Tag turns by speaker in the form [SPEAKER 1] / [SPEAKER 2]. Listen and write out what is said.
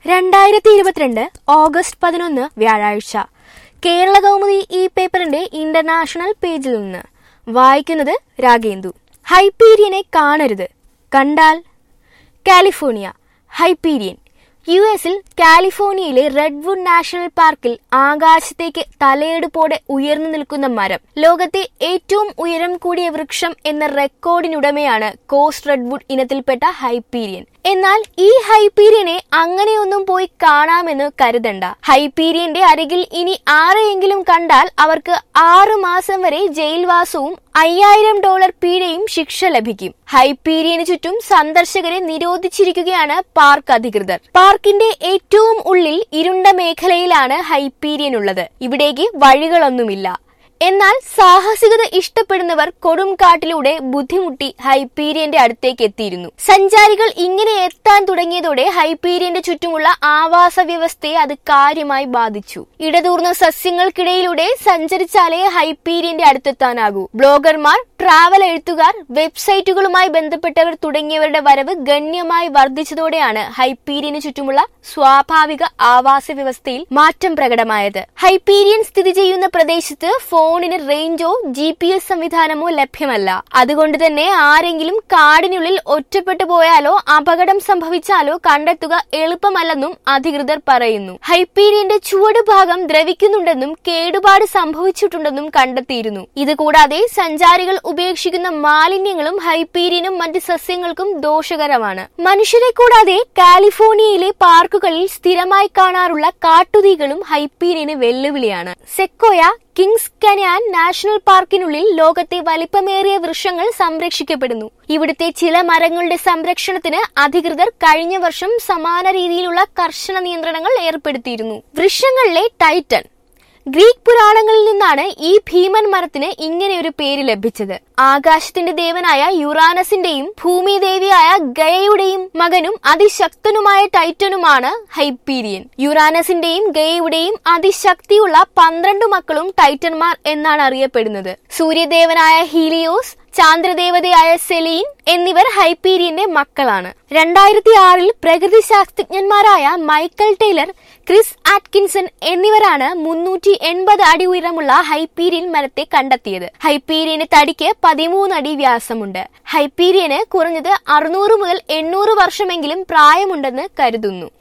[SPEAKER 1] 2022 August 11 വ്യാഴാഴ്ച കേരള കൗമുദി ഈ പേപ്പറിന്റെ ഇന്റർനാഷണൽ പേജിൽ നിന്ന് വായിക്കുന്നത് രാഗേന്ദു. ഹൈപ്പീരിയനെ കാണരുത്, കണ്ടാൽ കാലിഫോർണിയ. ഹൈപ്പീരിയൻ യുഎസിൽ കാലിഫോർണിയയിലെ റെഡ്വുഡ് നാഷണൽ പാർക്കിൽ ആകാശത്തേക്ക് തലയെടുപ്പോടെ ഉയർന്നു നിൽക്കുന്ന മരം. ലോകത്തെ ഏറ്റവും ഉയരം കൂടിയ വൃക്ഷം എന്ന റെക്കോർഡിനുടമയാണ് കോസ്റ്റ് റെഡ്വുഡ് ഇനത്തിൽപ്പെട്ട ഹൈപ്പീരിയൻ. എന്നാൽ ഈ ഹൈപ്പീരിയനെ അങ്ങനെയൊന്നും പോയി കാണാമെന്ന് കരുതണ്ട. ഹൈപ്പീരിയന്റെ അരികിൽ ഇനി ആരെയെങ്കിലും കണ്ടാൽ അവർക്ക് 6 മാസം വരെ ജയിൽവാസവും $5000 പിഴയും ശിക്ഷ ലഭിക്കും. ഹൈപ്പീരിയന് ചുറ്റും സന്ദർശകരെ നിരോധിച്ചിരിക്കുകയാണ് പാർക്ക് അധികൃതർ. പാർക്കിന്റെ ഏറ്റവും ഉള്ളിൽ ഇരുണ്ട മേഖലയിലാണ് ഹൈപ്പീരിയൻ ഉള്ളത്. ഇവിടേക്ക് വഴികളൊന്നുമില്ല. എന്നാൽ സാഹസികത ഇഷ്ടപ്പെടുന്നവർ കൊടുംകാട്ടിലൂടെ ബുദ്ധിമുട്ടി ഹൈപ്പീരിയന്റെ അടുത്തേക്ക് എത്തിയിരുന്നു. സഞ്ചാരികൾ ഇങ്ങനെ എത്താൻ തുടങ്ങിയതോടെ ഹൈപ്പീരിയന്റെ ചുറ്റുമുള്ള ആവാസ വ്യവസ്ഥയെ അത് കാര്യമായി ബാധിച്ചു. ഇടതൂർന്ന സസ്യങ്ങൾക്കിടയിലൂടെ സഞ്ചരിച്ചാലേ ഹൈപ്പീരിയന്റെ അടുത്തെത്താനാകൂ. ബ്ലോഗർമാർ, ട്രാവൽ എഴുത്തുകാർ, വെബ്സൈറ്റുകളുമായി ബന്ധപ്പെട്ടവർ തുടങ്ങിയവരുടെ വരവ് ഗണ്യമായി വർദ്ധിച്ചതോടെയാണ് ഹൈപ്പീരിയന് ചുറ്റുമുള്ള സ്വാഭാവിക ആവാസ വ്യവസ്ഥയിൽ മാറ്റം പ്രകടമായത്. ഹൈപ്പീരിയൻ സ്ഥിതി ചെയ്യുന്ന പ്രദേശത്ത് ഫോണിന് റേഞ്ചോ GPS സംവിധാനമോ ലഭ്യമല്ല. അതുകൊണ്ട് തന്നെ ആരെങ്കിലും കാടിനുള്ളിൽ ഒറ്റപ്പെട്ടു പോയാലോ അപകടം സംഭവിച്ചാലോ കണ്ടെത്തുക എളുപ്പമല്ലെന്നും അധികൃതർ പറയുന്നു. ഹൈപ്പീരിയന്റെ ചുവട് ഭാഗം ദ്രവിക്കുന്നുണ്ടെന്നും കേടുപാട് സംഭവിച്ചിട്ടുണ്ടെന്നും കണ്ടെത്തിയിരുന്നു. ഇതുകൂടാതെ സഞ്ചാരികൾ ഉപേക്ഷിക്കുന്ന മാലിന്യങ്ങളും ഹൈപ്പീരിയനും മറ്റ് സസ്യങ്ങൾക്കും ദോഷകരമാണ്. മനുഷ്യരെ കൂടാതെ കാലിഫോർണിയയിലെ പാർക്കുകളിൽ സ്ഥിരമായി കാണാറുള്ള കാട്ടുതീകളും ഹൈപ്പീരിയന് വെല്ലുവിളിയാണ്. സെക്കോയ കിങ്സ് കനാൻ നാഷണൽ പാർക്കിനുള്ളിൽ ലോകത്തെ വലിപ്പമേറിയ വൃക്ഷങ്ങൾ സംരക്ഷിക്കപ്പെടുന്നു. ഇവിടുത്തെ ചില മരങ്ങളുടെ സംരക്ഷണത്തിന് അധികൃതർ കഴിഞ്ഞ വർഷം സമാന രീതിയിലുള്ള കർശന നിയന്ത്രണങ്ങൾ ഏർപ്പെടുത്തിയിരുന്നു. വൃക്ഷങ്ങളിലെ ടൈറ്റൻ. ഗ്രീക്ക് പുരാണങ്ങളിൽ നിന്നാണ് ഈ ഭീമൻ മരത്തിന് ഇങ്ങനെയൊരു പേര് ലഭിച്ചത്. ആകാശത്തിന്റെ ദേവനായ യുറാനസിന്റെയും ഭൂമി ദേവിയായ ഗയയുടെയും മകനും അതിശക്തനുമായ ടൈറ്റനുമാണ് ഹൈപ്പീരിയൻ. യുറാനസിന്റെയും ഗയയുടെയും അതിശക്തിയുള്ള 12 മക്കളും ടൈറ്റന്മാർ എന്നാണ് അറിയപ്പെടുന്നത്. സൂര്യദേവനായ ഹീലിയോസ്, ചാന്ദ്രദേവതയായ സെലീൻ എന്നിവർ ഹൈപ്പീരിയന്റെ മക്കളാണ്. 2006 പ്രകൃതി ശാസ്ത്രജ്ഞന്മാരായ മൈക്കൽ ടൈലർ, ക്രിസ് ആറ്റ്കിൻസൺ എന്നിവരാണ് 380 അടി ഉയരമുള്ള ഹൈപ്പീരിയൻ മരത്തെ കണ്ടെത്തിയത്. ഹൈപ്പീരിയന് തടിക്ക് 13 അടി വ്യാസമുണ്ട്. ഹൈപ്പീരിയന് കുറഞ്ഞത് 600 മുതൽ 800 വർഷമെങ്കിലും പ്രായമുണ്ടെന്ന് കരുതുന്നു.